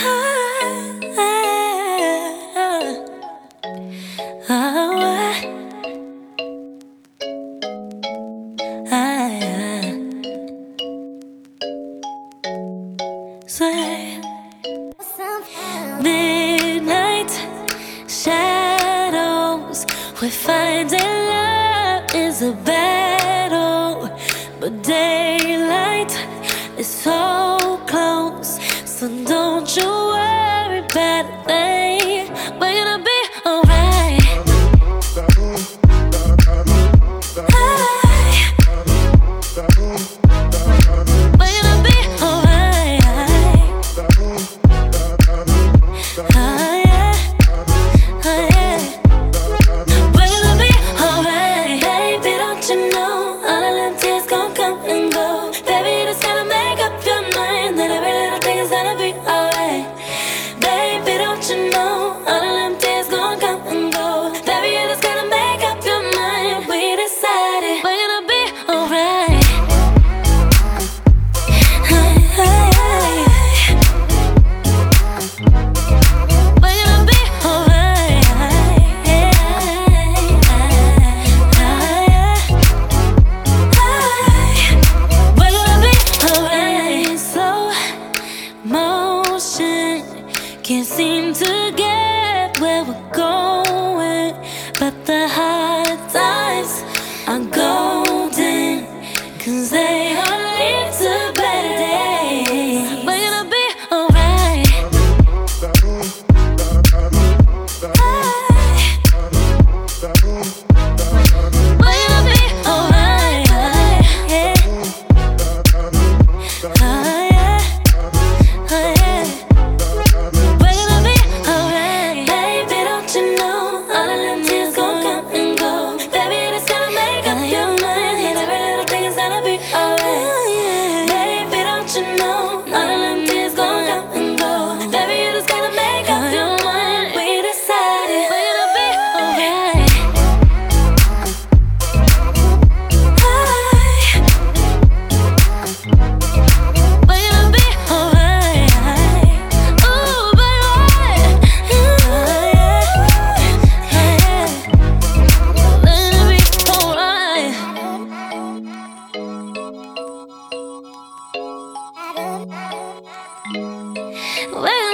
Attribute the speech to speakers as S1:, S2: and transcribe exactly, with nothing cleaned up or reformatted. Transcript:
S1: Midnight shadows, we're finding love is a battle, but daylight is so close. So don't you worry about a thing. We're gonna be alright. Can't seem to get where we're going, but the hard times are golden, 'cause they all lead to better days. We're gonna be alright. We're gonna be alright. Yeah. Oh, yeah. Oh, yeah. Well,